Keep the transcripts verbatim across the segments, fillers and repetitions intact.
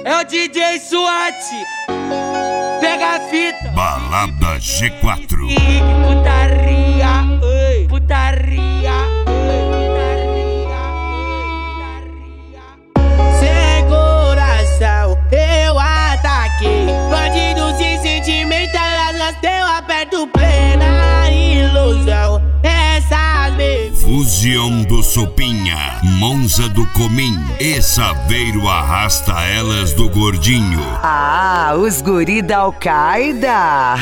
É o D J SWAT. Pega a fita. Balada G quatro. E putaria, oi, putaria, oi, putaria, putaria. Sem coração eu ataquei. Bandidos e sentimentais, eu aperto plena ilusão. Essas baby. Fusião do Sopinha, Monza do Comim e Saveiro arrasta elas do Gordinho. Ah, os guri da Al-Qaeda.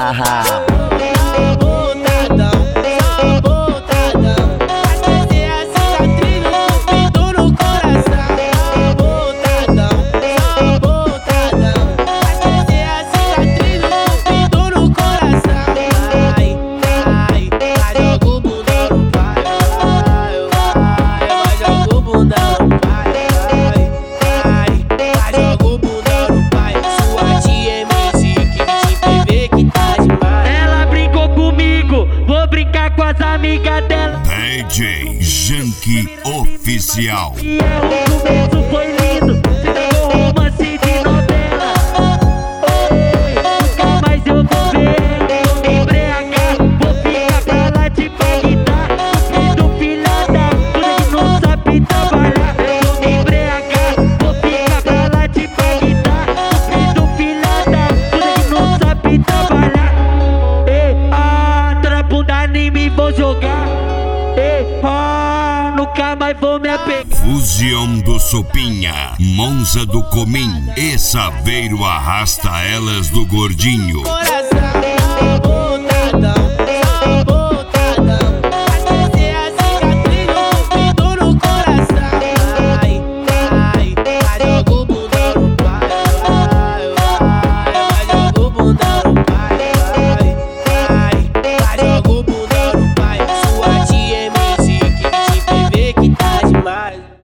Amiga dela, D J Janky Oficial. e é, o começo foi lindo, se deu romance de novela. Oi, nunca mais eu vou ver, vou me embriagar, vou ficar pra lá de Bagdá. Cupido filhada, tudo não sabe trabalhar. Vou me embriagar, vou ficar pra lá de Bagdá. Cupido filhada, tudo não sabe trabalhar. Ei, ah, tô na bunda nem me vou jogar. Ei, ah, nunca mais vou me apegar. Fusião do Sopinha, Monza do Comim e Saveiro arrasta elas do Gordinho. Coração.